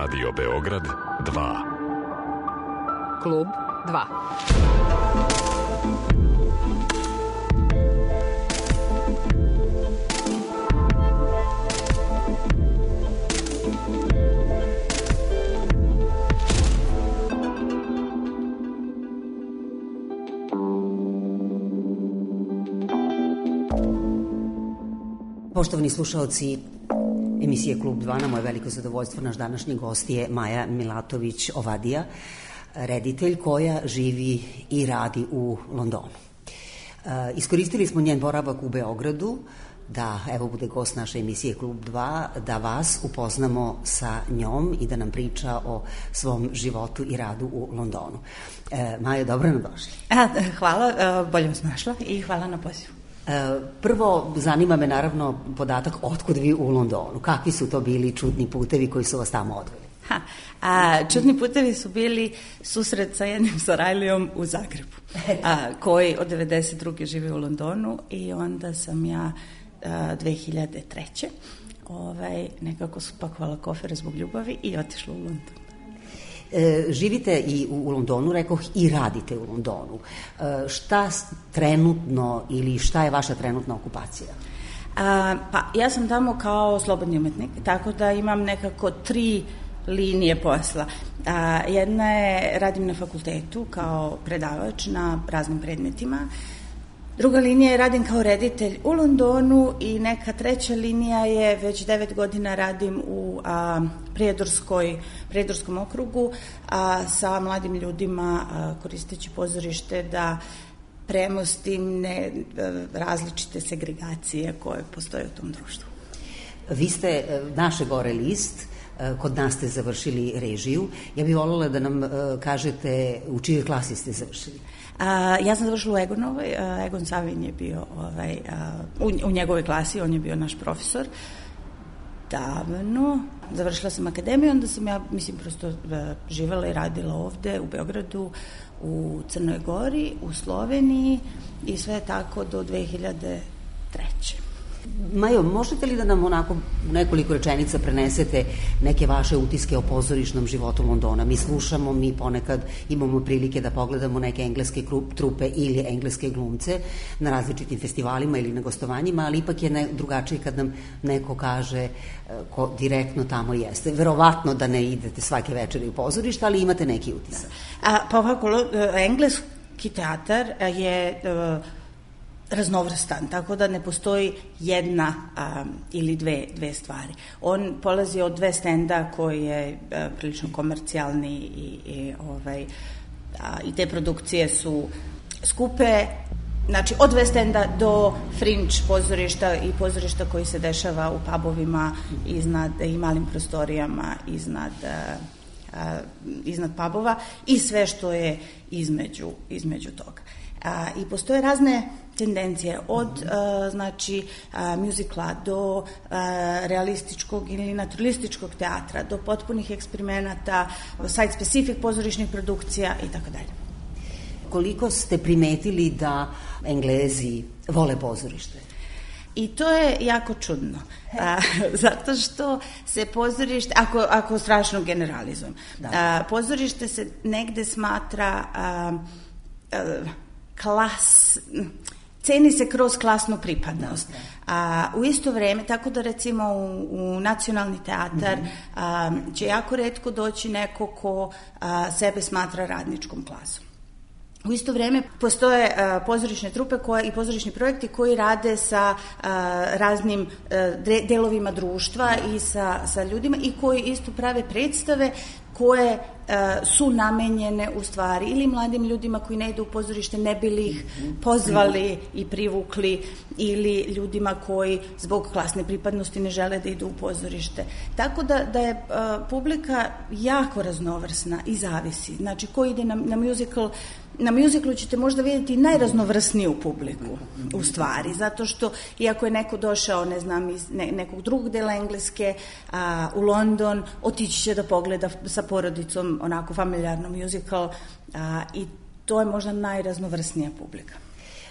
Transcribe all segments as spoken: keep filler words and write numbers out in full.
Radio Beograd dva. Klub dva. Poštovani slušaoci emisije Klub dva, na moje veliko zadovoljstvo naš današnji gost je Maja Milatović Ovadija, reditelj koja živi i radi u Londonu. Iskoristili smo njen boravak u Beogradu da, evo, bude gost naše emisije Klub dva, da vas upoznamo sa njom i da nam priča o svom životu i radu u Londonu. Maja, dobro nam došli. Hvala, bolje vas našla i hvala na pozivu. Prvo, zanima me naravno podatak otkud vi u Londonu. Kakvi su to bili čudni putevi koji su vas tamo odveli? Ha, a, čudni putevi su bili susret sa jednim Sarajlijom u Zagrebu, a, koji od devedeset druge živi u Londonu i onda sam ja a, dve hiljade treće ovaj, nekako spakovala kofere zbog ljubavi i otišla u London. E, živite i u, u Londonu, rekoh, i radite u Londonu. E, šta trenutno ili šta je vaša trenutna okupacija? A, pa ja sam tamo kao slobodni umetnik, tako da imam nekako tri linije posla. A, jedna je, radim na fakultetu kao predavač na raznim predmetima. Druga linija je, radim kao reditelj u Londonu i neka treća linija je, već devet godina radim u a, Prijedorskoj, Prijedorskom okrugu a, sa mladim ljudima a, koristeći pozorište da premostim ne, različite segregacije koje postoje u tom društvu. Vi ste naše gore list, kod nas ste završili režiju. Ja bih voljela da nam kažete u čijoj klasi ste završili. A, ja sam završila u Egonovoj, a, Egon Savin je bio ovaj, a, u, u njegovoj klasi, on je bio naš profesor davno. Završila sam akademiju, onda sam ja, mislim, prosto a, živela i radila ovde u Beogradu, u Crnoj Gori, u Sloveniji i sve tako do dve hiljade treće. Majo, možete li da nam onako u nekoliko rečenica prenesete neke vaše utiske o pozorišnom životu Londona? Mi slušamo, mi ponekad imamo prilike da pogledamo neke engleske trupe ili engleske glumce na različitim festivalima ili na gostovanjima, ali ipak je ne, drugačije kad nam neko kaže ko direktno tamo jeste. Verovatno da ne idete svake večeri u pozorište, ali imate neki utisak. A, pa ovako, engleski teatar je raznovrstan, tako da ne postoji jedna a, ili dve, dve stvari. On polazi od dve stenda koji je a, prilično komercijalni i, i, ovaj, a, i te produkcije su skupe, znači od West Enda do fringe pozorišta i pozorišta koji se dešava u pubovima iznad, i malim prostorijama iznad, a, a, iznad pubova i sve što je između, između toga. A, I postoje razne tendencije od a, znači a, muzikla do a, realističkog ili naturalističkog teatra, do potpunih eksperimenata, site specific pozorišnih produkcija i tako dalje. Koliko ste primetili da Englezi vole pozorište? I to je jako čudno, a, zato što se pozorište, ako, ako strašno generalizujem, a, pozorište se negde smatra a, a, klas, ceni se kroz klasnu pripadnost. A, u isto vreme, tako da recimo u, u nacionalni teatar a, će jako retko doći neko ko a, sebe smatra radničkom klasom. U isto vreme postoje a, pozorišne trupe koje, i pozorišni projekti koji rade sa a, raznim a, de, delovima društva i sa, sa ljudima i koji isto prave predstave koje uh, su namenjene u stvari ili mladim ljudima koji ne idu u pozorište, ne bi li ih pozvali i privukli, ili ljudima koji zbog klasne pripadnosti ne žele da idu u pozorište. Tako da, da je uh, publika jako raznovrsna i zavisi. Znači, ko ide na, na musical, na musiclu ćete možda vidjeti najraznovrsniju publiku u stvari, zato što iako je neko došao, ne znam, iz ne, nekog drugog dela Engleske a, u London, otići će da pogleda sa porodicom onako familijarno musical a, i to je možda najraznovrsnija publika.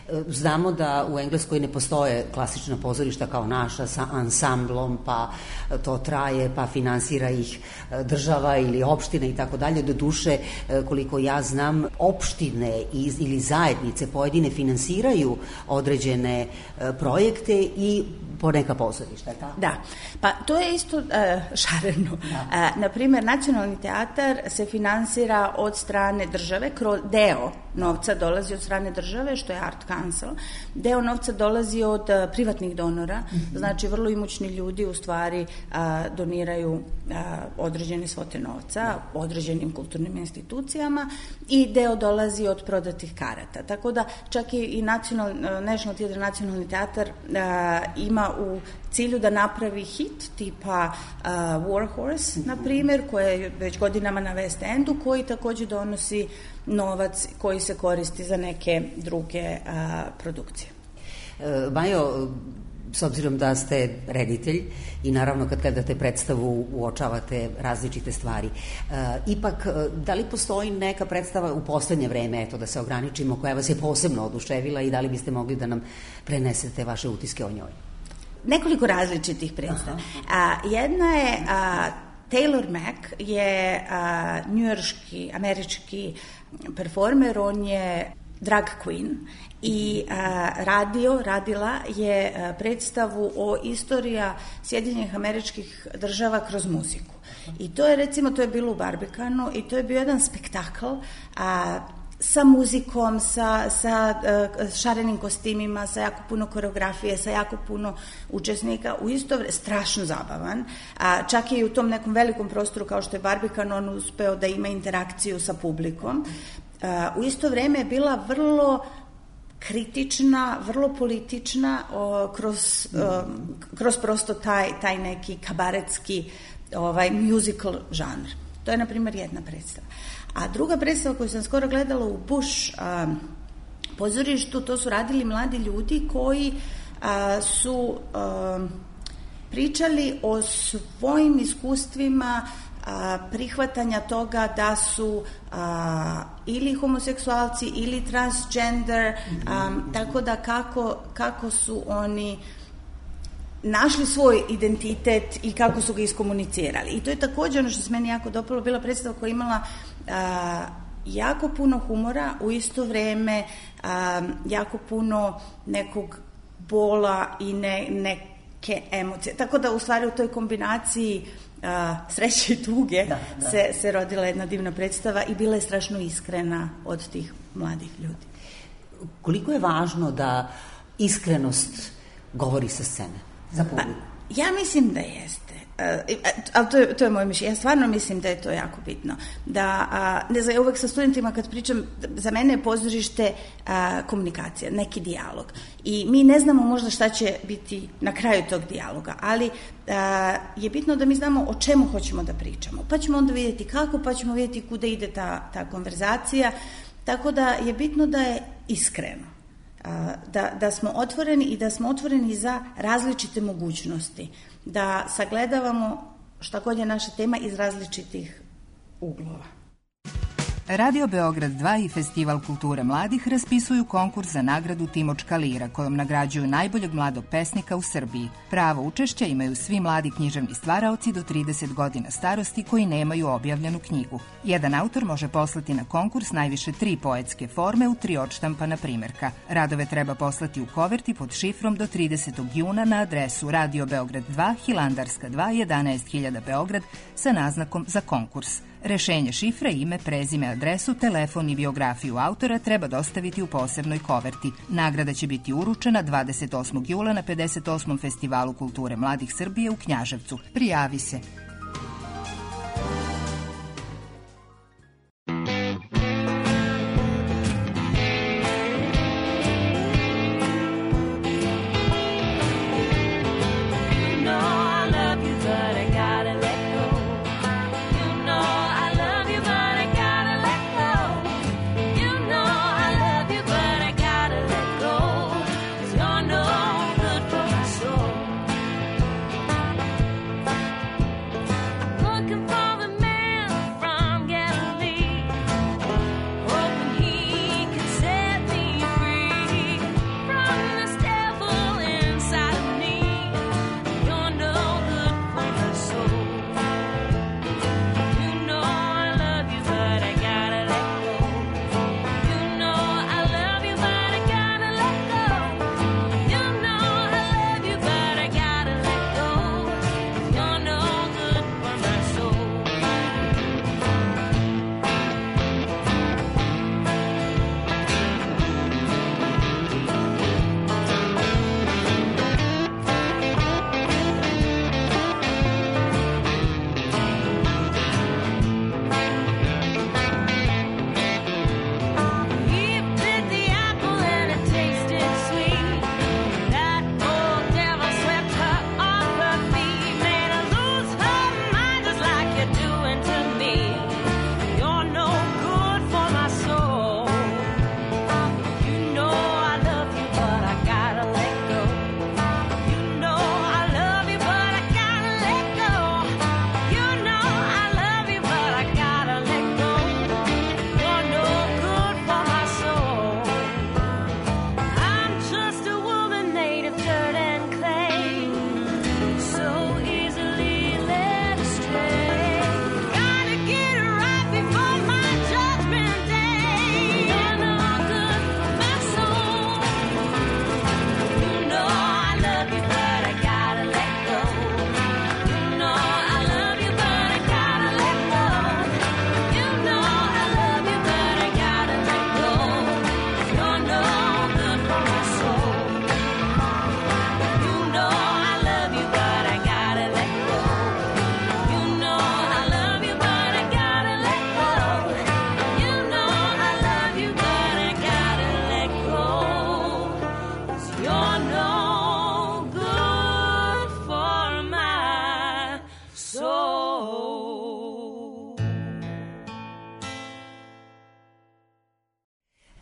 Znamo da u Engleskoj ne postoje klasična pozorišta kao naša sa ansamblom, pa to traje, pa finansira ih država ili opština i tako dalje. Do duše, koliko ja znam, opštine ili zajednice pojedine finansiraju određene projekte i poneka pozorišta, tako? Da, pa to je isto uh, šareno. Da. Uh, naprimer, Nacionalni teatar se finansira od strane države, kroz deo novca dolazi od strane države, što je Art Council, deo novca dolazi od uh, privatnih donora, mm-hmm. znači vrlo imućni ljudi u stvari uh, doniraju uh, određene svote novca određenim kulturnim institucijama i deo dolazi od prodatih karata. Tako da čak i, i National, uh, National Theatre, Nacionalni teatar uh, ima u cilju da napravi hit tipa uh, War Horse, na primjer, koja je već godinama na West Endu, koji takođe donosi novac koji se koristi za neke druge uh, produkcije. E, Majo, s obzirom da ste reditelj i naravno kad gledate predstavu uočavate različite stvari, e, ipak da li postoji neka predstava u poslednje vreme, eto da se ograničimo, koja vas je posebno oduševila i da li biste mogli da nam prenesete vaše utiske o njoj? Nekoliko različitih predstava. A, jedna je a, Taylor Mac je a, njujorški, američki performer, on je drag queen i a, radio, radila je a, predstavu o istorija Sjedinjenih Američkih Država kroz muziku. I to je, recimo, to je bilo u Barbicanu i to je bio jedan spektakl a, sa muzikom, sa, sa uh, šarenim kostimima, sa jako puno koreografije, sa jako puno učesnika, u isto vreme strašno zabavan, a čak i u tom nekom velikom prostoru kao što je Barbican on uspeo da ima interakciju sa publikom. Uh, u isto vreme je bila vrlo kritična, vrlo politična o, kroz, o, kroz prosto taj, taj neki kabaretski ovaj, musical žanr. To je, na primjer, jedna predstava. A druga predstava koju sam skoro gledala u Bush um, pozorištu, to su radili mladi ljudi koji uh, su um, pričali o svojim iskustvima uh, prihvatanja toga da su uh, ili homoseksualci ili transgender, um, tako da kako, kako su oni našli svoj identitet i kako su ga iskomunicirali. I to je takođe ono što se meni jako dopalo, bila predstava koja je imala a, jako puno humora, u isto vreme a, jako puno nekog bola i ne, neke emocije. Tako da u stvari u toj kombinaciji a, sreće i tuge da, da. Se, se rodila jedna divna predstava i bila je strašno iskrena od tih mladih ljudi. Koliko je važno da iskrenost govori sa scene? Pa, ja mislim da jeste, uh, ali to je, to je moje mišljenje. Ja stvarno mislim da je to jako bitno. Da, uh, ne znam, ja uvek sa studentima kad pričam, za mene je pozorište uh, komunikacija, neki dijalog. I mi ne znamo možda šta će biti na kraju tog dijaloga, ali uh, je bitno da mi znamo o čemu hoćemo da pričamo. Pa ćemo onda vidjeti kako, pa ćemo vidjeti kuda ide ta, ta konverzacija. Tako da je bitno da je iskreno. Da, da smo otvoreni i da smo otvoreni za različite mogućnosti, da sagledavamo šta god je naša tema iz različitih uglova. Radio Beograd dva i Festival kulture mladih raspisuju konkurs za nagradu Timočka lira, kojom nagrađuju najboljeg mladog pesnika u Srbiji. Pravo učešća imaju svi mladi književni stvaraoci do trideset godina starosti koji nemaju objavljenu knjigu. Jedan autor može poslati na konkurs najviše tri poetske forme u tri odštampana primerka. Radove treba poslati u koverti pod šifrom do tridesetog juna na adresu Radio Beograd dva, Hilandarska dva, jedanaest hiljada Beograd sa naznakom za konkurs. Rešenje šifre, ime, prezime, adresu, telefon i biografiju autora treba dostaviti u posebnoj koverti. Nagrada će biti uručena dvadeset osmog jula na pedeset osmom Festivalu kulture mladih Srbije u Knjaževcu. Prijavi se.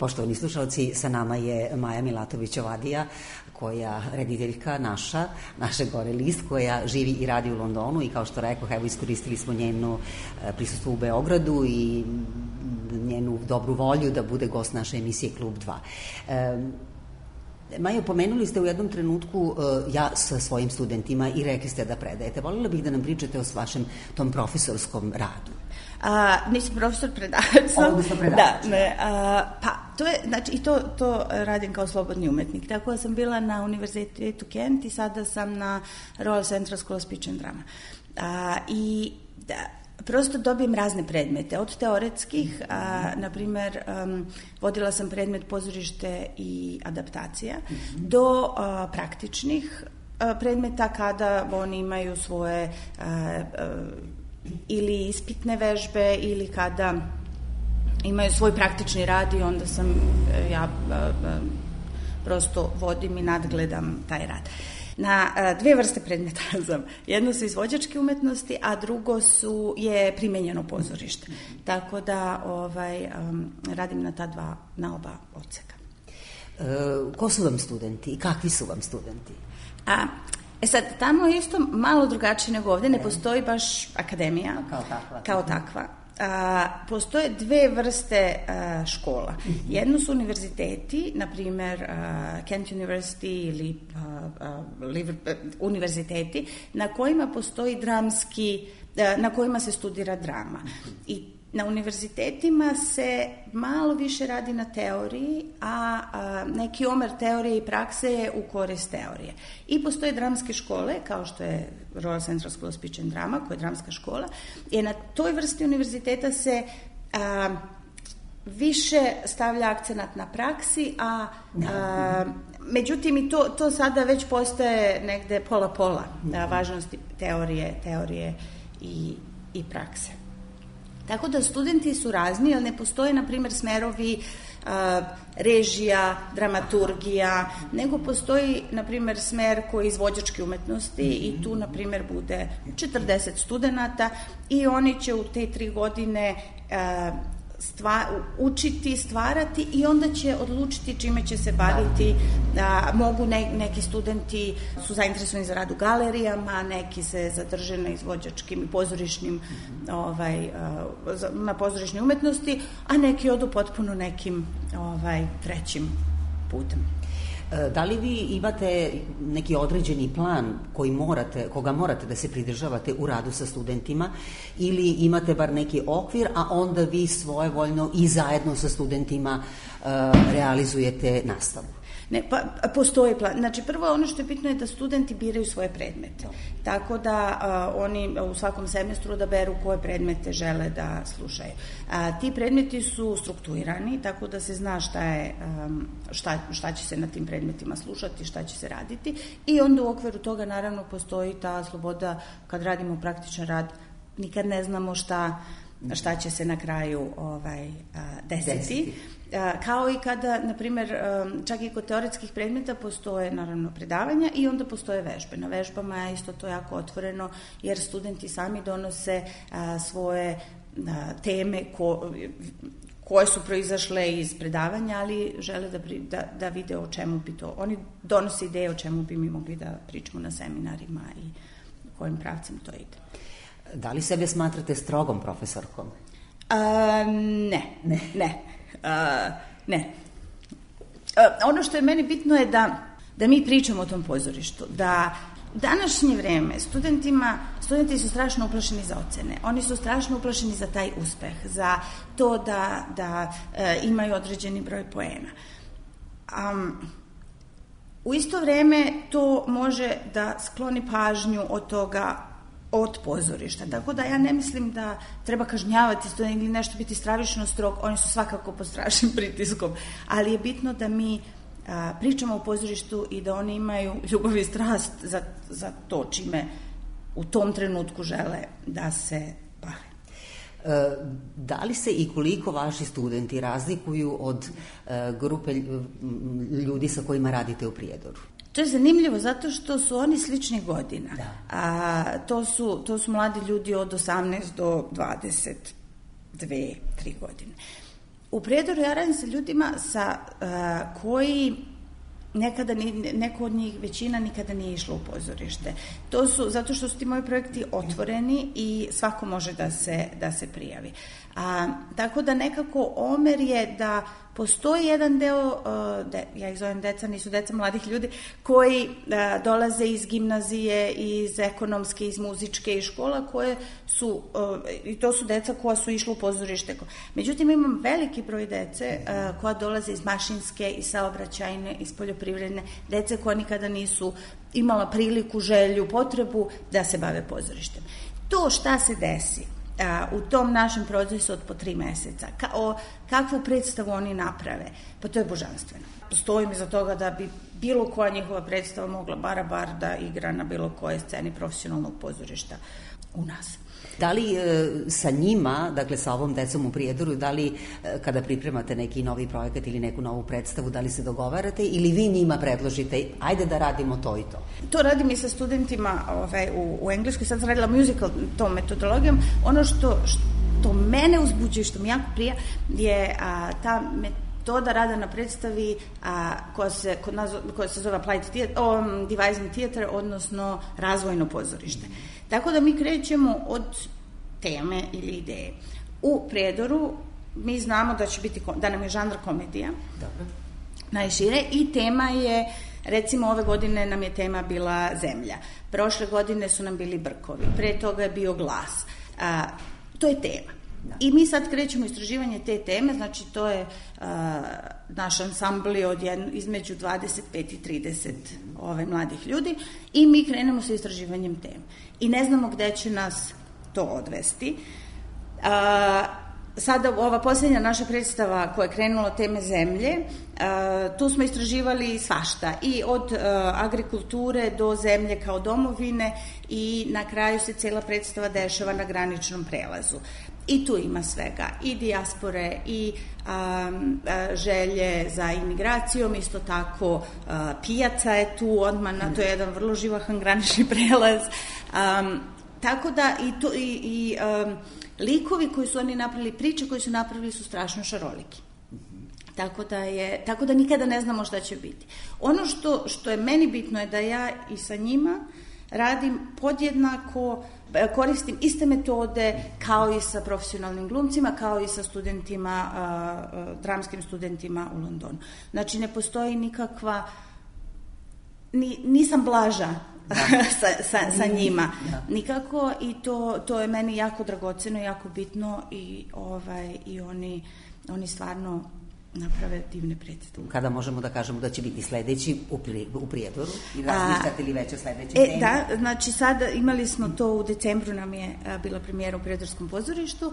Poštovani slušalci, sa nama je Maja Milatović-Ovadija, koja rediteljka naša, naše Gore list, koja živi i radi u Londonu i kao što rekao, evo iskoristili smo njeno prisustvo u Beogradu i njenu dobru volju da bude gost naše emisije Klub dva. E, Majo, pomenuli ste u jednom trenutku uh, ja sa svojim studentima i rekli ste da predajete. Voljela bih da nam pričate o vašem tom profesorskom radu. A, nisam profesor, predavač sam. Odnosno predavač. Da, ne, a, pa to je, znači, i to, to radim kao slobodni umetnik. Tako da sam bila na Univerzitetu Kent i sada sam na Royal Central School of Speech and Drama. A, I da, prosto dobijem razne predmete, od teoretskih, a, na primer, um, vodila sam predmet pozorište i adaptacija, mm-hmm. do a, praktičnih a, predmeta kada oni imaju svoje a, a, ili ispitne vežbe ili kada imaju svoj praktični rad i onda sam ja a, a, prosto vodim i nadgledam taj rad. Na a, dve vrste predmeta sam. Jedno su izvođačke umetnosti, a drugo su je primenjeno pozorište. Tako da ovaj, um, radim na ta dva, na oba odseka. E, ko su vam studenti i kakvi su vam studenti? A, e sad, tamo je isto malo drugačije nego ovdje. Ne postoji baš akademija kao takva. Kao takva. A, postoje dve vrste a, škola. Mm-hmm. Jedno su univerziteti, na primjer a, Kent University ili a, a, Liverpool, univerziteti na kojima postoji dramski, a, na kojima se studira drama. Mm-hmm. I na univerzitetima se malo više radi na teoriji, a, a neki omer teorije i prakse je u korist teorije. I postoje dramske škole, kao što je Royal Central School of Speech and Drama, koja je dramska škola, i na toj vrsti univerziteta se a, više stavlja akcenat na praksi, a, a međutim i to, to sada već postaje negde pola-pola važnosti teorije, teorije i, i prakse. Tako da studenti su razni, ali ne postoje, na primjer, smerovi uh, režija, dramaturgija, nego postoji, na primjer, smer koji je izvođačke umetnosti i tu, na primjer, bude četrdeset studenata i oni će u te tri godine uh, stva, učiti, stvarati i onda će odlučiti čime će se baviti. Da, mogu ne, neki studenti su zainteresovani za rad u galerijama, neki se zadrže na izvođačkim i pozorišnim ovaj, na pozorišnoj umetnosti, a neki odu potpuno nekim ovaj, trećim putem. Da li vi imate neki određeni plan koji morate, koga morate da se pridržavate u radu sa studentima ili imate bar neki okvir, a onda vi svojevoljno i zajedno sa studentima uh, realizujete nastavu? Ne, pa postoji plan. Znači, prvo ono što je bitno je da studenti biraju svoje predmete. Tako da a, oni u svakom semestru odaberu koje predmete žele da slušaju. A, ti predmeti su strukturirani, tako da se zna šta je, a, šta, šta će se na tim predmetima slušati, šta će se raditi i onda u okviru toga naravno postoji ta sloboda kad radimo praktičan rad, nikad ne znamo šta šta će se na kraju ovaj, desiti. desiti. Kao i kada, na primjer, čak i kod teoretskih predmeta postoje naravno predavanja i onda postoje vežbe. Na vežbama je isto to jako otvoreno jer studenti sami donose svoje teme ko, koje su proizašle iz predavanja, ali žele da, da, da vide o čemu bi to. Oni donose ideje o čemu bi mi mogli da pričamo na seminarima i kojim pravcem to ide. Da li sebe smatrate strogom profesorkom? A, ne, ne, ne. A, ne. A, ono što je meni bitno je da, da mi pričamo o tom pozorištu, da u današnje vreme studentima, studenti su strašno uplašeni za ocene, oni su strašno uplašeni za taj uspeh, za to da, da e, imaju određeni broj poena. Um, u isto vreme to može da skloni pažnju od toga od pozorišta. Tako da ja ne mislim da treba kažnjavati studente ili nešto biti stravično strog, oni su svakako pod strašnim pritiskom, ali je bitno da mi a, pričamo o pozorištu i da oni imaju ljubav i strast za, za to čime u tom trenutku žele da se bave. E, da li se i koliko vaši studenti razlikuju od e, grupe ljudi sa kojima radite u Prijedoru? To je zanimljivo zato što su oni sličnih godina. A, to, su, to su mladi ljudi od osamnaest do dvadeset dve, tri godine. U Prijedoru ja radim sa ljudima sa, uh, koji nekada ni, neko od njih, većina nikada nije išla u pozorište. To su, zato što su ti moji projekti otvoreni i svako može da se, da se prijavi. A, tako da nekako omer je da postoji jedan deo, de, ja ih zovem deca, nisu deca, mladih ljudi, koji a, dolaze iz gimnazije, iz ekonomske, iz muzičke i škola, koje su, a, i to su deca koja su išla u pozorište. Međutim, imam veliki broj dece a, koja dolaze iz mašinske, iz saobraćajne, iz poljoprivredne, dece koja nikada nisu imala priliku, želju, potrebu da se bave pozorištem. To šta se desi a, u tom našem procesu od po tri meseca, ka, o, kakvu predstavu oni naprave, pa to je božanstveno. Stojim iza toga da bi bilo koja njihova predstava mogla bara bar da igra na bilo koje sceni profesionalnog pozorišta u nas. Da li e, sa njima, dakle sa ovom decom u Prijedoru, da li e, kada pripremate neki novi projekat ili neku novu predstavu, da li se dogovarate ili vi njima predložite, ajde da radimo to i to? To radim i sa studentima ovaj, u, u Engleskoj, sad sam radila musical tom metodologijom. Ono što, što mene uzbuđuje, što mi jako prija, je a, ta metoda rada na predstavi a, koja, se, kod nas, koja se zove applied theater, um, devising theater, odnosno razvojno pozorište. Tako da mi krećemo od teme ili ideje. U Prijedoru mi znamo da će biti, da nam je žanr komedija. Dobro. Najšire, i tema je, recimo ove godine nam je tema bila zemlja. Prošle godine su nam bili brkovi. Pre toga je bio glas. A, to je tema. Da. I mi sad krećemo istraživanje te teme, znači to je a, naš ansambl od jedno, između dvadeset pet i trideset ove mladih ljudi i mi krenemo sa istraživanjem teme. I ne znamo gde će nas to odvesti. A, sada ova posljednja naša predstava koja je krenula teme zemlje, a, tu smo istraživali svašta, i od a, agrikulture do zemlje kao domovine, i na kraju se cijela predstava dešava na graničnom prelazu. I tu ima svega, i dijaspore, i a, a, želje za imigracijom, isto tako a, pijaca je tu odmah, na, to je jedan vrlo živahan granični prelaz. A, tako da i, to, i, i a, likovi koji su oni napravili, priče koje su napravili su strašno šaroliki. Tako da, je, tako da nikada ne znamo šta će biti. Ono što, što je meni bitno je da ja i sa njima radim podjednako, koristim iste metode kao i sa profesionalnim glumcima, kao i sa studentima, uh, dramskim studentima u Londonu. Znači ne postoji nikakva, ni, nisam blaža sa, sa, sa njima, nikako, i to, to je meni jako dragoceno, jako bitno, i, ovaj, i oni, oni stvarno naprave divne predstave. Kada možemo da kažemo da će biti sledeći u, pri, u Prijedoru? I razmišljate li već o sledećem e, temi? Da, znači sada imali smo to u decembru, nam je a, bila premijera u Prijedorskom pozorištu.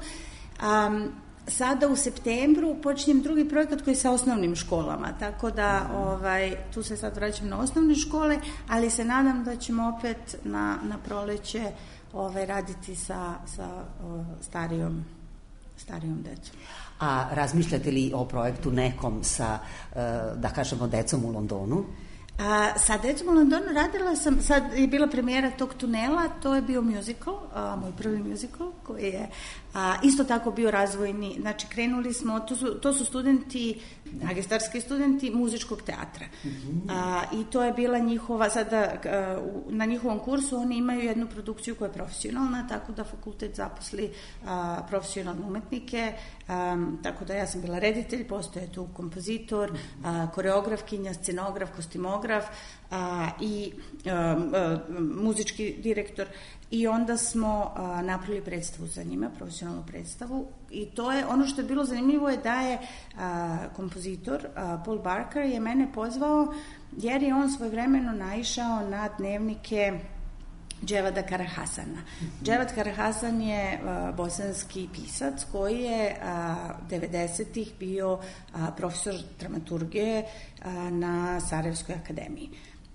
Um, sada u septembru počinjem drugi projekat koji je sa osnovnim školama, tako da ovaj, tu se sad vraćam na osnovne škole, ali se nadam da ćemo opet na, na proleće ovaj, raditi sa, sa o, starijom, starijom decom. A razmišljate li o projektu nekom sa, da kažemo, decom u Londonu? A, sa decom u Londonu radila sam, sad je bila premijera tog tunela, to je bio musical, a, moj prvi musical, koji je a, isto tako bio razvojni. Znači krenuli smo, to su, to su studenti, magistarski studenti muzičkog teatra. Mm-hmm. A, i to je bila njihova, sada a, na njihovom kursu oni imaju jednu produkciju koja je profesionalna, tako da fakultet zaposli a, profesionalne umetnike, a, tako da ja sam bila reditelj, postoje tu kompozitor, a, koreografkinja, scenograf, kostimograf a, i a, a, muzički direktor, i onda smo a, napravili predstavu za njima, profesionalnu predstavu, i to je, ono što je bilo zanimljivo je da je a, kompozitor a, Paul Barker je mene pozvao jer je on svojevremeno naišao na dnevnike Dževada Karahasana. Mm-hmm. Dževad Karahasan je a, bosanski pisac koji je a, devedesetih bio a, profesor dramaturgije a, na Sarajevskoj akademiji.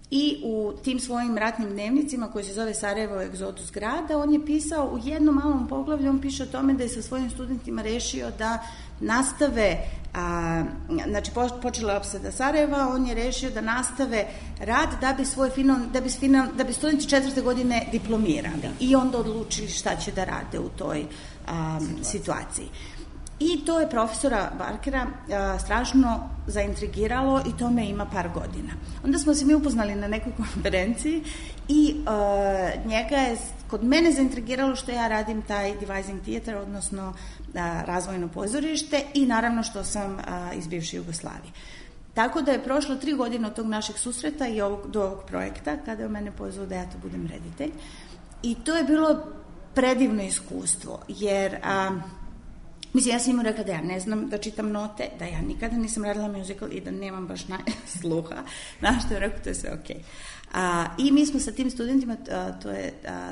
I u tim svojim ratnim dnevnicima koji se zove Sarajevo egzodus grada, on je pisao u jednom malom poglavlju, on piše o tome da je sa svojim studentima rešio da nastave, a, znači počela je opsada Sarajeva, on je rešio da nastave rad da bi svoj final, da bi, final, da bi studenti četvrte godine diplomirali, i onda odlučili šta će da rade u toj a, situaciji. I to je profesora Barkera a, strašno zaintrigiralo i tome ima par godina. Onda smo se mi upoznali na nekoj konferenciji i a, njega je kod mene zaintrigiralo što ja radim taj devising theater, odnosno a, razvojno pozorište i naravno što sam a, iz bivše Jugoslavije. Tako da je prošlo tri godine od tog našeg susreta i ovog, do ovog projekta, kada je mene pozvao da ja to budem reditelj. I to je bilo predivno iskustvo, jer... A, Mislim, ja sam im rekla da ja ne znam da čitam note, da ja nikada nisam radila musical i da nemam baš sluha. Znaš što je rekao, to je sve okej. Okay. I mi smo sa tim studentima, a, to je a,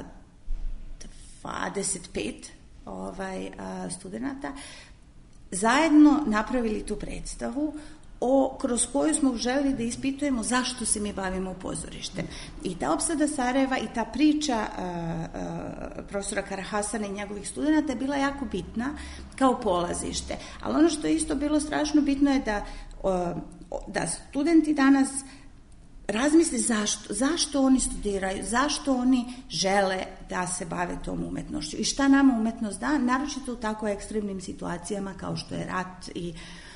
dvadeset pet ovaj, a, studenta, zajedno napravili tu predstavu o, kroz koju smo želeli da ispitujemo zašto se mi bavimo pozorištem. I ta opsada Sarajeva i ta priča a, a, profesora Karahasana i njegovih studenta je bila jako bitna kao polazište. Ali ono što je isto bilo strašno bitno je da, a, da studenti danas razmisle zašto, zašto oni studiraju, zašto oni žele da se bave tom umetnošću i šta nama umetnost da, naročito u tako ekstremnim situacijama kao što je rat i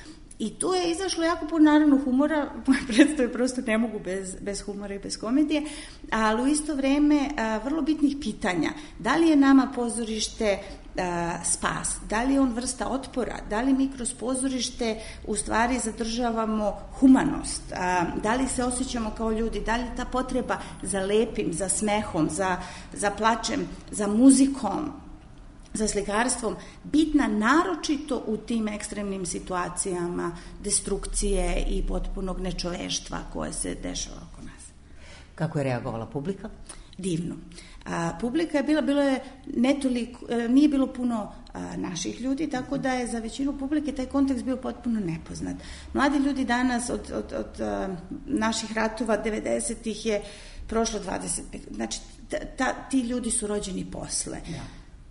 I tu je izašlo jako puno naravno humora, moje predstave prosto ne mogu bez, bez humora i bez komedije, ali u isto vreme a, vrlo bitnih pitanja. Da li je nama pozorište a, spas? Da li je on vrsta otpora? Da li mi kroz pozorište u stvari zadržavamo humanost? A, da li se osjećamo kao ljudi? Da li ta potreba za lepim, za smehom, za, za plačem, za muzikom, za slikarstvom, bitna naročito u tim ekstremnim situacijama destrukcije i potpunog nečoveštva koje se dešava oko nas. Kako je reagovala publika? Divno. A, publika je bila, bilo je netoliko, nije bilo puno a, naših ljudi, tako da je za većinu publike taj kontekst bio potpuno nepoznat. Mladi ljudi danas od, od, od a, naših ratova devedesetih je prošlo dvadeset pet, znači ta, ta, ti ljudi su rođeni posle. Ja.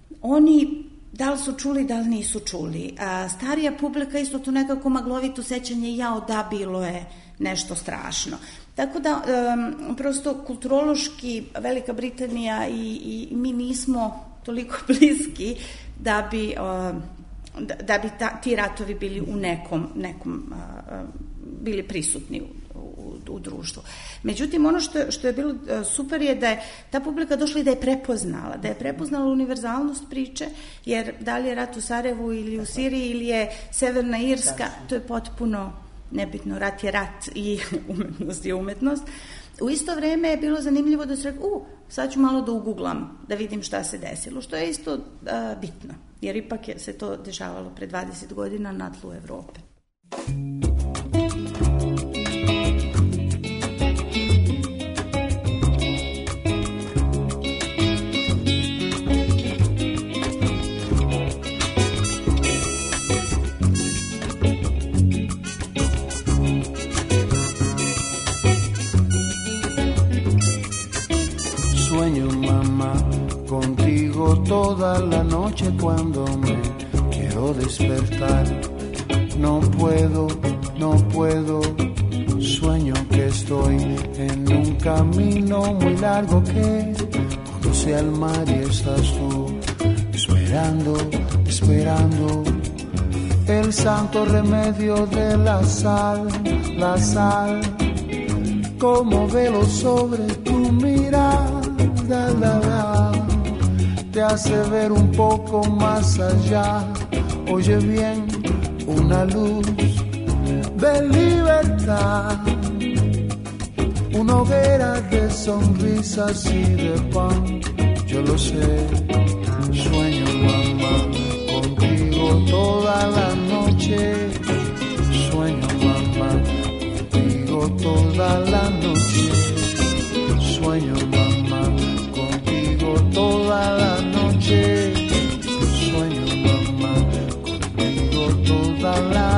Oni, da li su čuli, da li nisu čuli. A, starija publika isto tu nekako maglovito sećanje, jao da, bilo je nešto strašno. Tako da, um, prosto kulturološki Velika Britanija i, i mi nismo toliko bliski da bi, um, da, da bi ta, ti ratovi bili u nekom, nekom uh, bili prisutni u, u, u društvu. Međutim, ono što, što je bilo super je da je ta publika došla i da je prepoznala, da je prepoznala univerzalnost priče, jer da li je rat u Sarajevu ili u Siriji ili je Severna Irska, to je potpuno nebitno, rat je rat i umetnost je umetnost. U isto vreme je bilo zanimljivo da se rekao, u, sad ću malo da uguglam, da vidim šta se desilo, što je isto a, bitno, jer ipak je se to dešavalo pre dvadeset godina na tlu Evrope. Toda la noche cuando me quiero despertar, no puedo, no puedo, sueño que estoy en un camino muy largo que conduce al mar y estás tú, esperando, esperando, el santo remedio de la sal, la sal, como velo sobre tu mirada, la, la, te hace ver un poco más allá. Oye bien, una luz de libertad, una hoguera de sonrisas y de pan. Yo lo sé, sueño mamá, contigo toda la noche. Sueño mamá, contigo toda la noche. Sueño mamá, contigo toda la noche. Sueño mamá, contigo toda la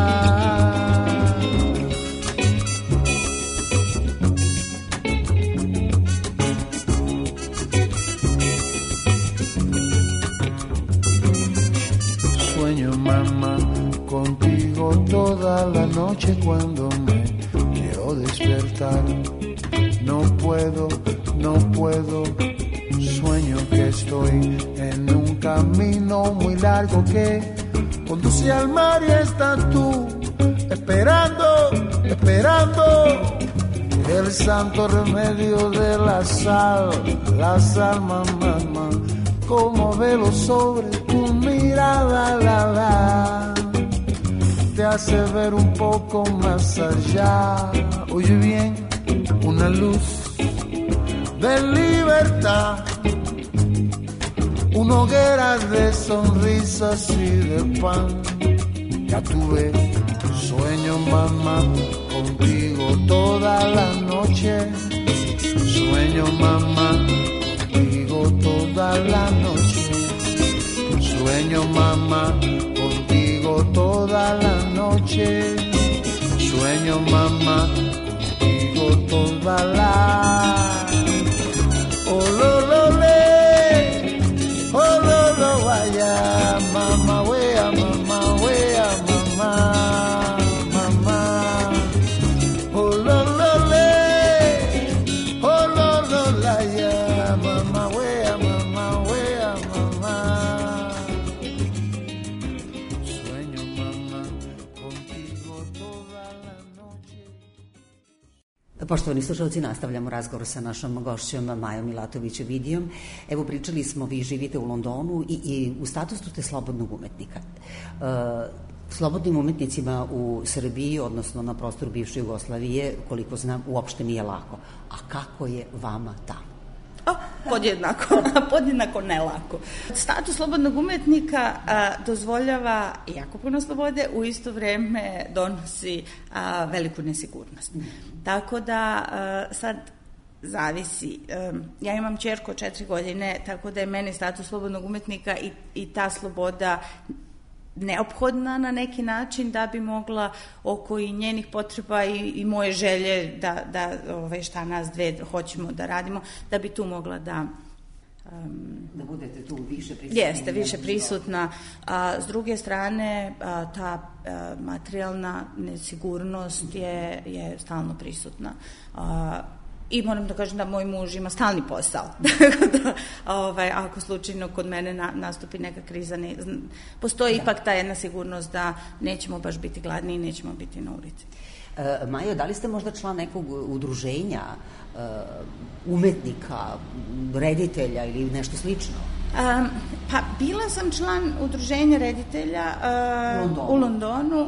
Sueño mamá, contigo toda la noche cuando me quiero despertar. No puedo, no puedo. Sueño que estoy en un camino muy largo que conduce al mar y estás tú, esperando, esperando. El santo remedio de la sal, la sal, mamá, mamá, como velo sobre tu mirada, la, la, te hace ver un poco más allá. Oye bien, una luz de libertad, una hoguera de sonrisas y de pan. Ya tuve sueño, mamá, contigo toda la noche. Sueño, mamá, contigo toda la noche. Sueño, mamá, contigo toda la noche. Sueño, mamá, contigo toda la. Oh, lo, lo, le. Oh, lo, lo, vaya, mamá, wea, mamá, wea, mamá, mamá. Oh, lo, lo, le. Oh, lo, lo, la, ya, mamá, wea, mamá, wea, mamá. Sueño, mamá, contigo toda la noche. Poštovani slušalci, nastavljamo razgovor sa našom gošćom Majom Milatović-Ovidijom. Evo, pričali smo, vi živite u Londonu i, i u statusu ste slobodnog umetnika. E, slobodnim umetnicima u Srbiji, odnosno na prostoru bivše Jugoslavije, koliko znam, uopšte nije lako. A kako je vama tamo? O, podjednako, podjednako nelako. Status slobodnog umetnika a, dozvoljava jako puno slobode, u isto vreme donosi a, veliku nesigurnost. Mm. Tako da a, sad zavisi. A, ja imam ćerku od četiri godine, tako da je meni status slobodnog umetnika i, i ta sloboda neophodna na neki način da bi mogla oko i njenih potreba i, i moje želje da, da ove, šta nas dve hoćemo da radimo, da bi tu mogla da um, da budete tu više prisutna. Jeste, više prisutna. A, s druge strane, a, ta a, materijalna nesigurnost je, je stalno prisutna. A, I moram da kažem da moj muž ima stalni posao. da, ovaj, ako slučajno kod mene na, nastupi neka kriza, ne, postoji da. Ipak ta jedna sigurnost da nećemo baš biti gladni i nećemo biti na ulici. E, Majo, da li ste možda član nekog udruženja, e, umetnika, reditelja ili nešto slično? Um, pa bila sam član udruženja reditelja uh, u Londonu. U Londonu.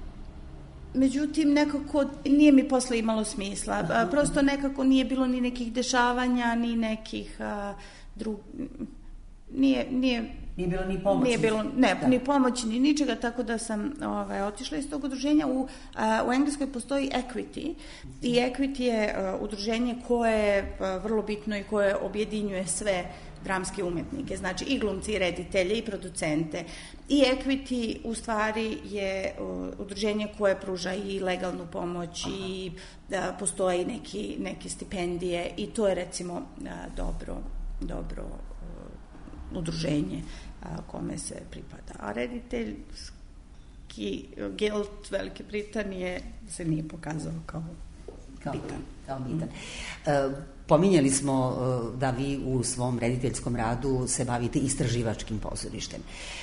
Međutim, nekako nije mi posle imalo smisla. Aha. Prosto nekako nije bilo ni nekih dešavanja, ni nekih uh, drug... Nije, nije, nije bilo ni pomoći. Nije bilo, ne, da. Ni pomoći, ni ničega, tako da sam ovaj, otišla iz tog udruženja. U, uh, u Engleskoj postoji Equity i Equity je uh, udruženje koje je uh, vrlo bitno i koje objedinjuje sve dramske umetnike, znači i glumci, i reditelje, i producente. I Equity u stvari je uh, udruženje koje pruža i legalnu pomoć. Aha. I da, postoje neki, neke stipendije i to je recimo uh, dobro, dobro uh, udruženje uh, kome se pripada. A rediteljski guild Velike Britanije se nije pokazao kao, kao bitan. Kao bitan. Uh, Pominjali smo da vi u svom rediteljskom radu se bavite istraživačkim pozorištem.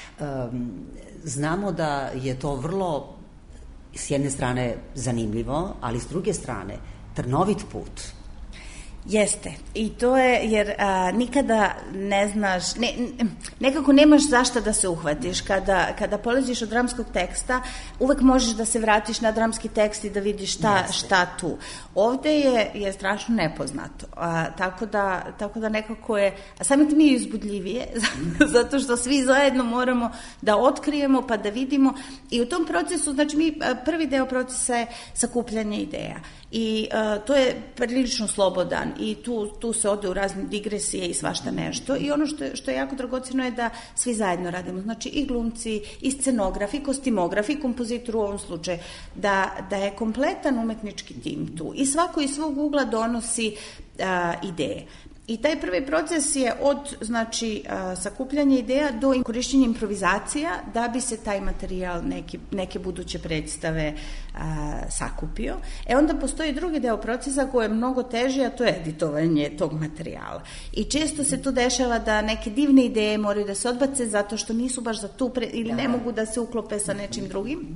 Znamo da je to vrlo, s jedne strane, zanimljivo, ali s druge strane, trnovit put. Jeste, i to je jer a, nikada ne znaš, ne, nekako nemaš zašta da se uhvatiš. Kada, kada polaziš od dramskog teksta, uvek možeš da se vratiš na dramski tekst i da vidiš šta, šta tu. Ovde je, je strašno nepoznato, a, tako, da, tako da nekako je, a samim tim je uzbudljivije, zato što svi zajedno moramo da otkrijemo pa da vidimo i u tom procesu, znači mi prvi deo procesa je sakupljanje ideja. I uh, to je prilično slobodan i tu, tu se ode u razne digresije i svašta nešto i ono što je, što je jako dragoceno je da svi zajedno radimo, znači i glumci, i scenograf, i kostimograf, i kompozitor u ovom slučaju, da, da je kompletan umetnički tim tu i svako iz svog ugla donosi uh, ideje. I taj prvi proces je od, znači, sakupljanja ideja do korišćenja improvizacija da bi se taj materijal neki, neke buduće predstave a, sakupio. E onda postoji drugi deo procesa koji je mnogo teži, a to je editovanje tog materijala. I često se to dešava da neke divne ideje moraju da se odbace zato što nisu baš za tu pre, ili ne mogu da se uklope sa nečim drugim.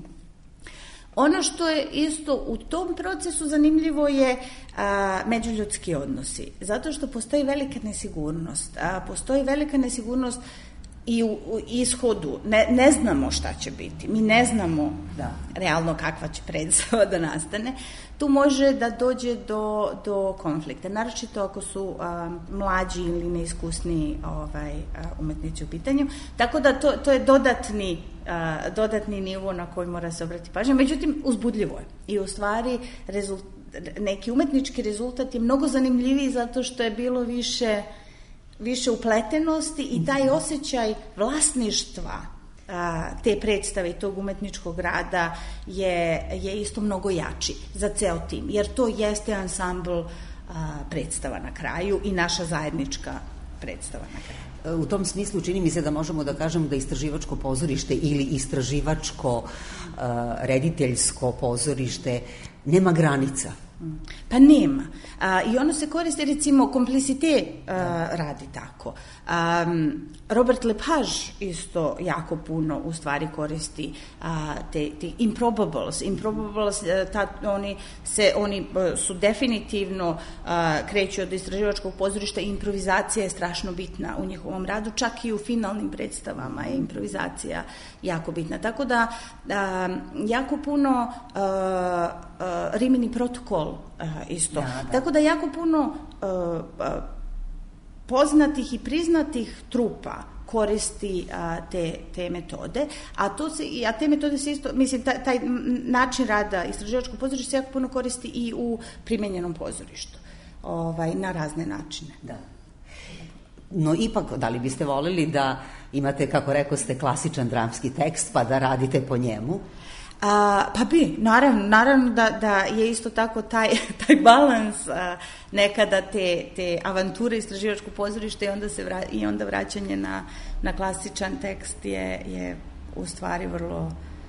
Ono što je isto u tom procesu zanimljivo je a, međuljudski odnosi, zato što postoji velika nesigurnost, a, postoji velika nesigurnost i u, u ishodu, ne, ne znamo šta će biti, mi ne znamo da. realno kakva će predstava da nastane, tu može da dođe do, do konflikta, naročito ako su a, mlađi ili neiskusni ovaj, a, umetnici u pitanju, tako da to, to je dodatni a, dodatni nivo na koji mora se obrati pažnja, međutim uzbudljivo je i u stvari rezult, neki umetnički rezultat je mnogo zanimljiviji zato što je bilo više više upletenosti i taj osjećaj vlasništva a, te predstave i tog umetničkog rada je, je isto mnogo jači za ceo tim, jer to jeste ansambl a, predstava na kraju i naša zajednička predstava na kraju. U tom smislu čini mi se da možemo da kažemo da istraživačko pozorište ili istraživačko uh, rediteljsko pozorište nema granica. Pa nema. A, I ono se koristi, recimo, Complicité radi tako. A, Robert Lepage isto jako puno u stvari koristi a, te, te improbables. Improbables, ta, oni, se, oni su definitivno a, kreću od istraživačkog pozorišta i improvizacija je strašno bitna u njihovom radu, čak i u finalnim predstavama je improvizacija jako bitna. Tako da a, jako puno a, a, Rimini protokol a, isto. Da, da. Tako da jako puno a, a, poznatih i priznatih trupa koristi a, te, te metode, a, to se, a te metode se isto, mislim, taj, taj način rada istraživačkog pozorišta se jako puno koristi i u primenjenom pozorištu, ovaj, na razne načine. Da. No ipak, da li biste voleli da imate, kako rekao ste, klasičan dramski tekst, pa da radite po njemu? A, pa bi, naravno, naravno da, da je isto tako taj, taj balans a, nekada te, te avanture istraživačkog pozorišta i onda, se vra, i onda vraćanje na, na klasičan tekst je, je u stvari vrlo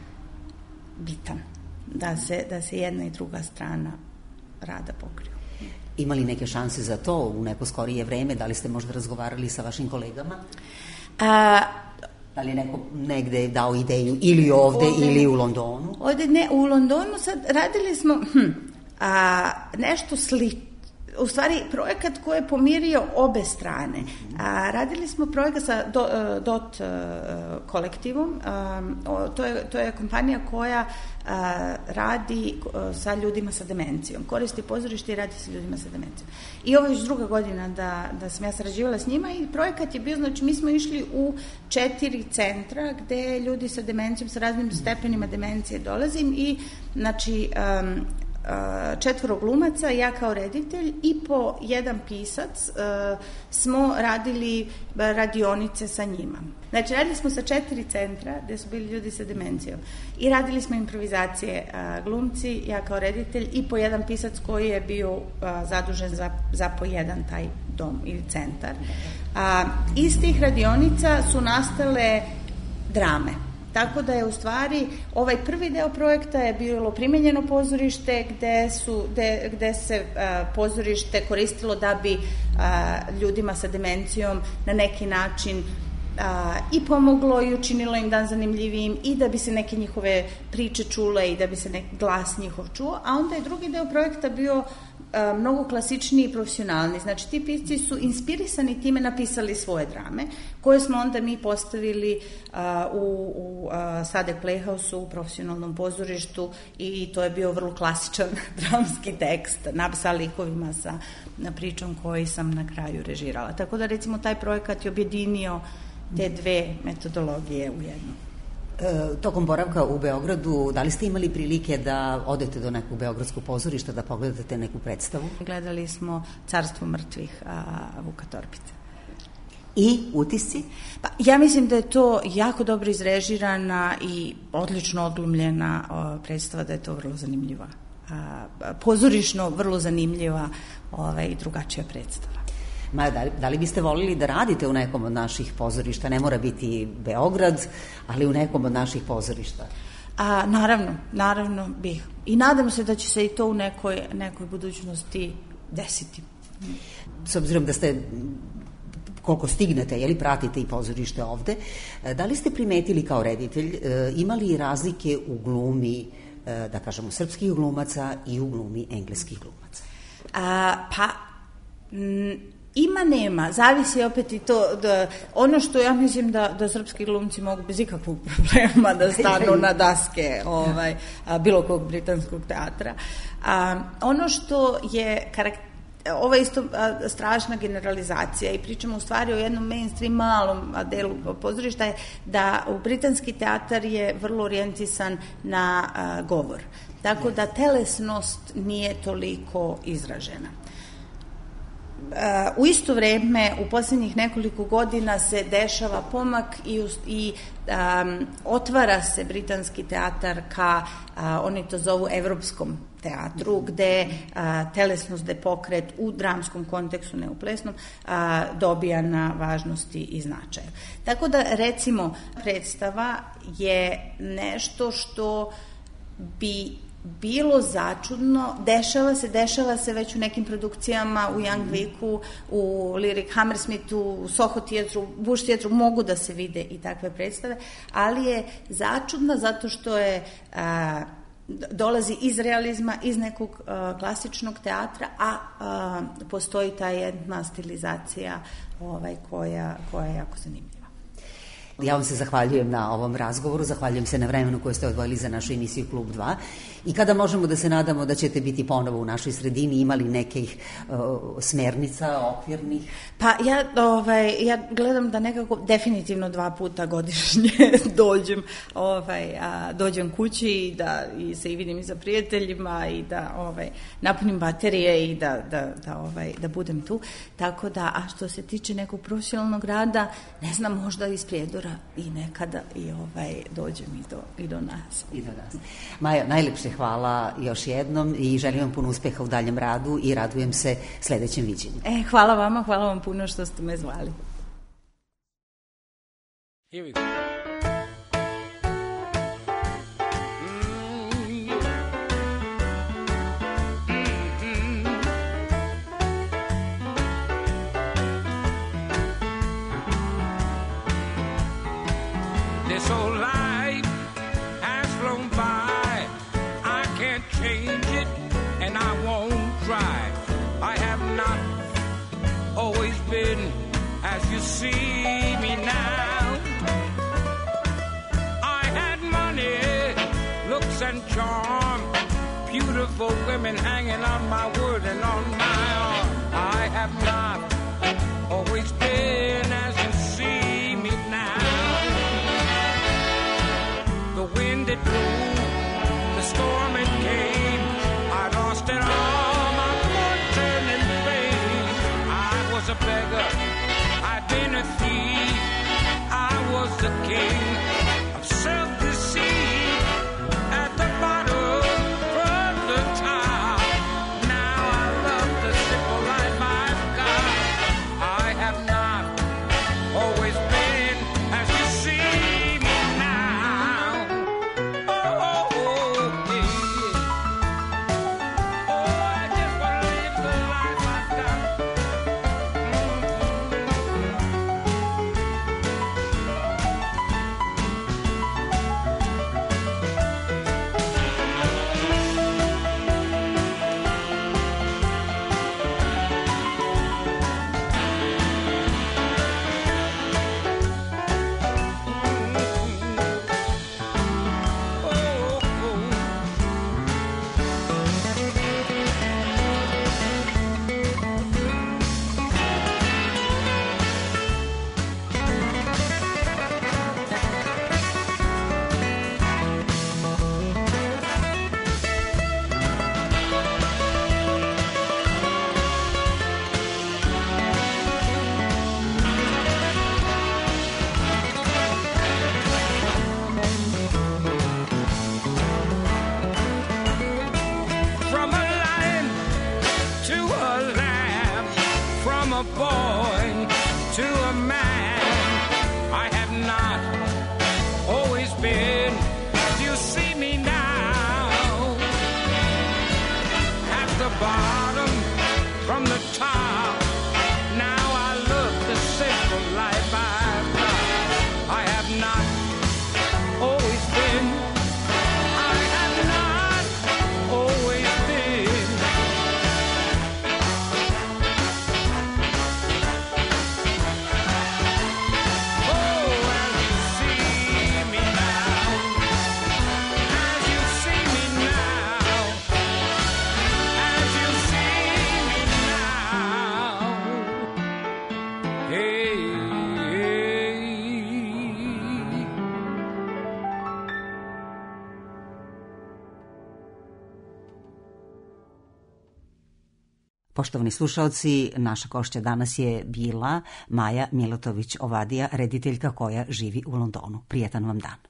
bitan, da se, da se jedna i druga strana rada pokriju. Imali neke šanse za to u neko skorije vreme? Da li ste možda razgovarali sa vašim kolegama? A, Da li je neko negde dao ideju ili ovde, ovde ili u Londonu? Ovde ne, u Londonu sad radili smo hm, a, nešto slično. U stvari, projekat koji je pomirio obe strane. A, radili smo projekat sa do, Dot a, kolektivom. A, to, je, to je kompanija koja a, radi a, sa ljudima sa demencijom. Koristi pozorište i radi sa ljudima sa demencijom. I ovo je već druga godina da, da sam ja sarađivala s njima i projekat je bio, znači mi smo išli u četiri centra gde ljudi sa demencijom, sa raznim stepenima demencije dolazim i znači um, četvoro glumaca, ja kao reditelj i po jedan pisac uh, smo radili radionice sa njima. Znači, radili smo sa četiri centra gde su bili ljudi sa demencijom i radili smo improvizacije uh, glumci, ja kao reditelj i po jedan pisac koji je bio uh, zadužen za, za po jedan taj dom ili centar. Uh, iz tih radionica su nastale drame. Tako da je u stvari ovaj prvi deo projekta je bilo primenjeno pozorište gde, su, gde, gde se a, pozorište koristilo da bi a, ljudima sa demencijom na neki način a, i pomoglo i učinilo im dan zanimljivijim i da bi se neke njihove priče čule i da bi se neki glas njihov čuo, a onda je drugi deo projekta bio a, mnogo klasičniji i profesionalni. Znači, ti pisci su inspirisani time napisali svoje drame, koje smo onda mi postavili a, u, u a, Sadek Playhouse-u, u profesionalnom pozorištu i to je bio vrlo klasičan dramski tekst, sa likovima, sa na pričom koji sam na kraju režirala. Tako da, recimo, taj projekat je objedinio te dve metodologije u jednu. E, tokom boravka u Beogradu, da li ste imali prilike da odete do nekog beogradskog pozorišta, da pogledate neku predstavu? Gledali smo Carstvo mrtvih a, Vuka Torbice. I utisci? Pa, ja mislim da je to jako dobro izrežirana i odlično odglumljena a, predstava, da je to vrlo zanimljiva. A, pozorišno vrlo zanimljiva ova, i drugačija predstava. Maja, da li, da li biste volili da radite u nekom od naših pozorišta? Ne mora biti Beograd, ali u nekom od naših pozorišta. A, naravno, naravno bih. I nadam se da će se i to u nekoj, nekoj budućnosti desiti. S obzirom da ste, koliko stignete, jeli pratite i pozorište ovde, da li ste primetili kao reditelj, imali razlike u glumi, da kažemo, srpskih glumaca i u glumi engleskih glumaca? A, pa, m, ima, nema, zavisi opet i to, da, ono što ja mislim da, da srpski glumci mogu bez ikakvog problema da stanu na daske ovaj, a, bilo kog britanskog teatra. A, ono što je karakter, ovo je isto a, strašna generalizacija i pričamo u stvari o jednom mainstream malom delu pozorišta, je da u britanski teatar je vrlo orijentisan na a, govor. Tako da telesnost nije toliko izražena. U isto vreme, u posljednjih nekoliko godina se dešava pomak i, i um, otvara se britanski teatar ka, uh, oni to zovu evropskom teatru, gde uh, telesnost, gde pokret u dramskom kontekstu, ne u plesnom, uh, dobija na važnosti i značaju. Tako da, recimo, predstava je nešto što bi bilo začudno, dešava se, dešava se već u nekim produkcijama, u Young Vicku, u Lyric Hammersmithu, u Soho teatru, Bush teatru, mogu da se vide i takve predstave, ali je začudna zato što je a, dolazi iz realizma, iz nekog a, klasičnog teatra, a, a postoji ta jedna stilizacija ovaj, koja, koja je jako zanimljiva. Ja vam se zahvaljujem na ovom razgovoru, zahvaljujem se na vremenu koje ste odvojili za našu emisiju Klub dva i kada možemo da se nadamo da ćete biti ponovo u našoj sredini, imali nekih uh, smernica, okvirnih? Pa ja, ovaj, ja gledam da nekako definitivno dva puta godišnje dođem, ovaj, a, dođem kući i da i se i vidim i sa prijateljima i da ovaj, napunim baterije i da, da, da, ovaj, da budem tu. Tako da, a što se tiče nekog profesionalnog rada, ne znam, možda iz Prijedora i nekada i ovaj dođem i do, i do nas. I do nas. Maja, najlepše hvala još jednom i želim vam puno uspeha u daljem radu i radujem se sledećem viđenju. E, hvala vama, hvala vam puno što ste me zvali. Here we go. This whole life has flown by. I can't change it, and I won't try. I have not always been as you see me now. I had money, looks and charm, beautiful women hanging on my word and on my arm. I have not always been as you see me now. The wind it blew, the storm it came, I lost it all, my fortune and fame. I was a beggar, I'd been a thief, I was the king of self-deceit. At the bottom, from the top, now I love the simple life I've got. I have not always been as you see me now. From a boy smile. Now I look the simple life I've got. I have not always been. I have not always been. Oh, as you see me now, as you see me now, as you see me now. Hey, hey. Poštovani slušaoci, naša gošća danas je bila Maja Milatović Ovadija, rediteljka koja živi u Londonu. Prijetan vam dan.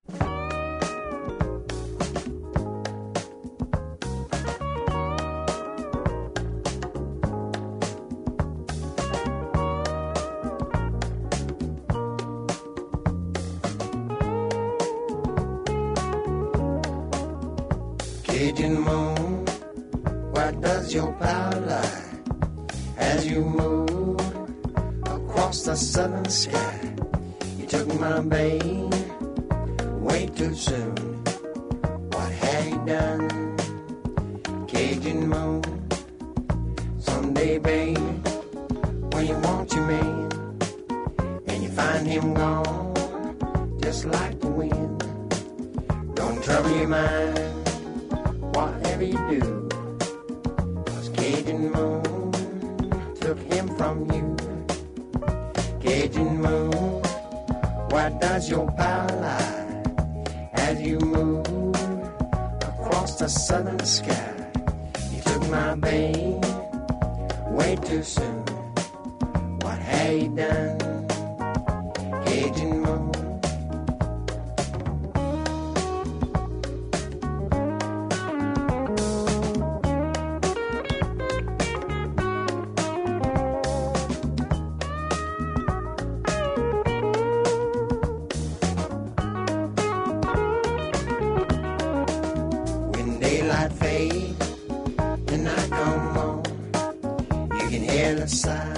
Cajun moon, why does your power lie as you move across the southern sky? You took my babe way too soon. What have you done, Cajun moon? Someday, babe, when you want your man and you find him gone, just like the wind, don't trouble your mind. Whatever you do, 'cause Cajun moon took him from you. Cajun moon, why does your power lie as you move across the southern sky? You took my babe way too soon. What have you done, Cajun moon? Fade and I come home, you can hear the sigh